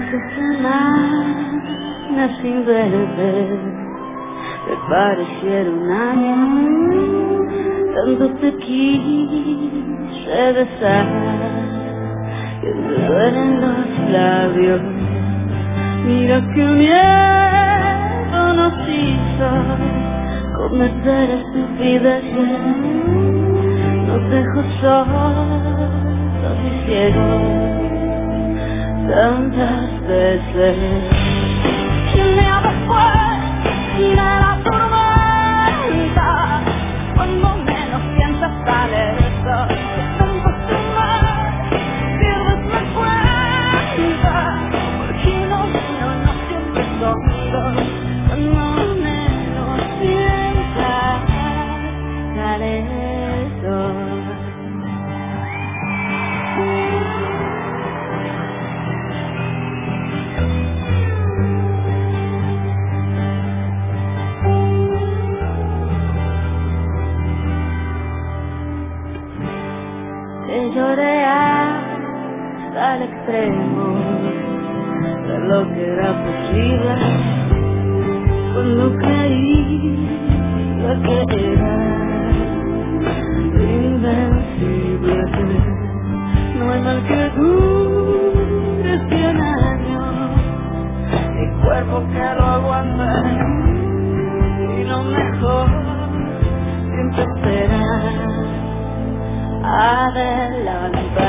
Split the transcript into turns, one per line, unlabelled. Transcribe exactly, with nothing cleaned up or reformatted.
Hace semanas sin verte, te pareciera un año, tanto te quise besar, que me duelen los labios. Mira que miedo nos hizo cometer estupideces, nos dejó solos y ciegos tantas veces. Y un día después de la tormenta, cuando menos piensas sale el sol, de tanto fumar pierdes la cuenta, porque lo mío no siempre son dos. Cuando menos piensas sale el sol. Te lloré hasta el extremo de lo que era posible, cuando creía que era invencible. No hay mal que dure cien años, mi cuerpo que lo aguante, y lo mejor siempre será adelante.